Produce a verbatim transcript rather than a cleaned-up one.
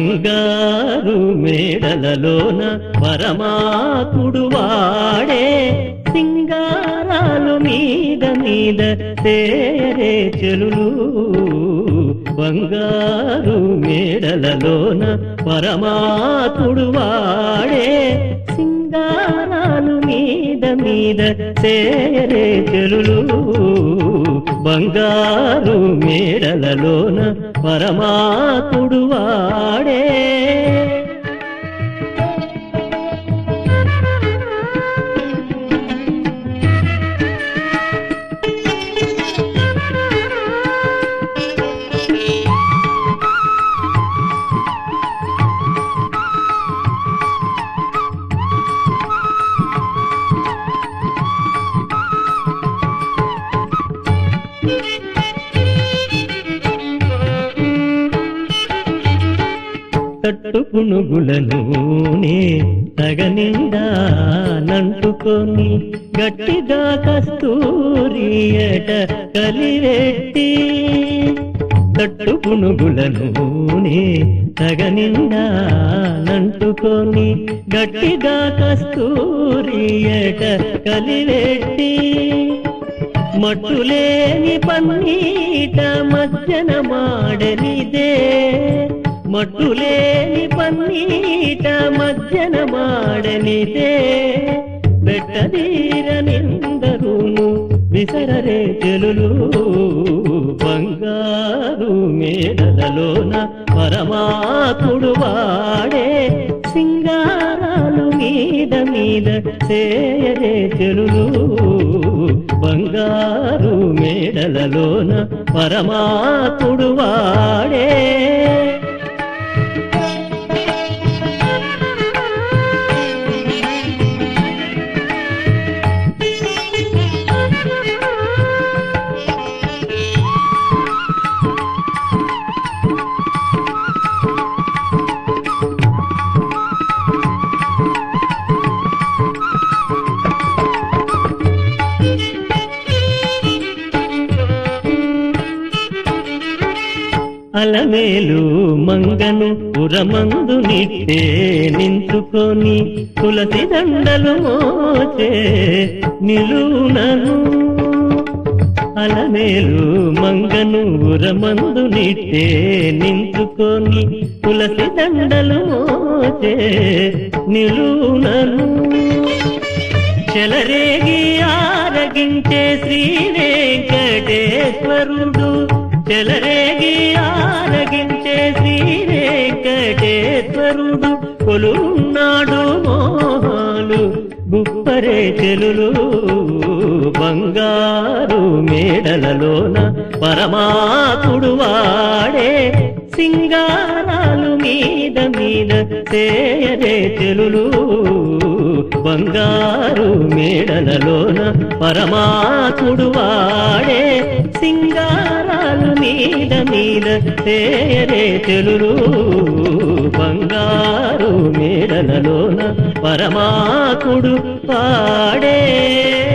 బంగారు మేడలలోన పరమాత్ముడు వాడే సింగారాలు మీద మీద తేరే చెలులు బంగారు మేడలలోన పరమాత్ముడు వాడే సింగారాలు మీద మీద తేరే చెలులు బంగారు మేడలలోన పరమాత్ముడు వాడే తట్టు పునుగులను నే తగనిండా నంటుకొని గట్టిగా కస్తూరియట కలివెట్టి తట్టు పునుగులను నే తగనిండా నంటుకొని గట్టిగా కస్తూరియట కలివెట్టి మట్టులేని పన్నీట మజ్జన మాడనిదే మట్టులేని పన్నీట మజ్జన మాడనిదే బెట్టదీర నిందరును విసరరే చెలులు బంగారు మేడలలోన పరమాత్ముడు వాడే సింగారాలు మీద మీద తేరే చెలులు బంగారు మేడలలోన పరమాత్ముడు వాడే అలమేలు మంగను పురమందు నిట్టే నించుకొని తులసి దండలు మోచే నిలునను అలమేలు మంగను పురమందు నిట్టే నించుకొని తులసి దండలు మోచే నిలునను చెలరేగి ఆరగించే శ్రీ వెంకటేశ్వరుడు చెలరేగి ఆరగించే శ్రీ వెంకటేశ్వరుడు కొలున్నాడు మోహాలు గుప్పరే చెలులు బంగారు మేడలలోన పరమాత్ముడు వాడే సింగారాలు మీద మీద తేరే చెలులు బంగారు మేడలలోన పరమాత్ముడు వాడే సింగారాలు మీద మీద తేరే చెలులు బంగారు మేడలలోన పరమాత్ముడు వాడే